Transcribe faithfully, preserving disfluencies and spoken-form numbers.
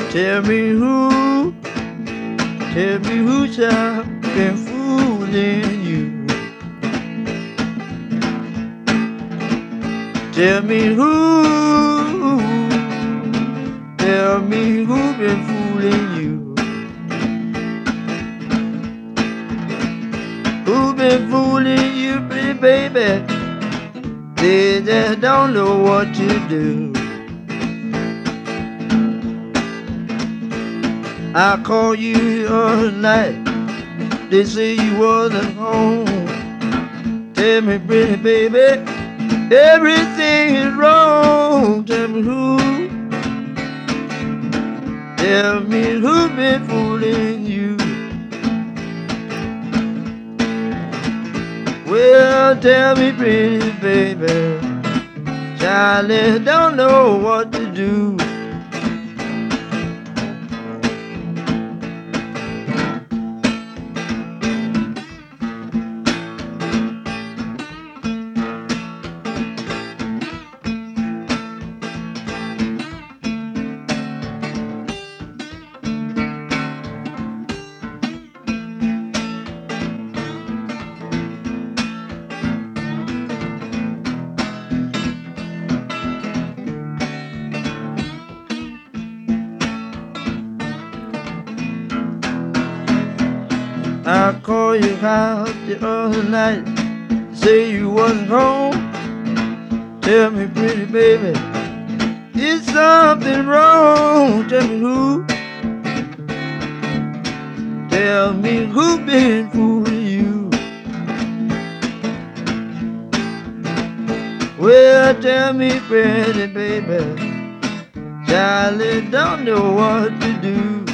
Tell me who, tell me who's been fooling you. Tell me who, tell me who been fooling you. Who been fooling you, pretty baby? They just don't know what to do. I called you the other night. They say you wasn't home. Tell me, pretty baby, everything is wrong. Tell me who, tell me who been fooling you. Well, tell me, pretty baby, Charlie don't know what to do. I called your house the other night, say you wasn't home. Tell me, pretty baby, is something wrong? Tell me who, tell me who been fooling you. Well, tell me, pretty baby, Charlie don't know what to do.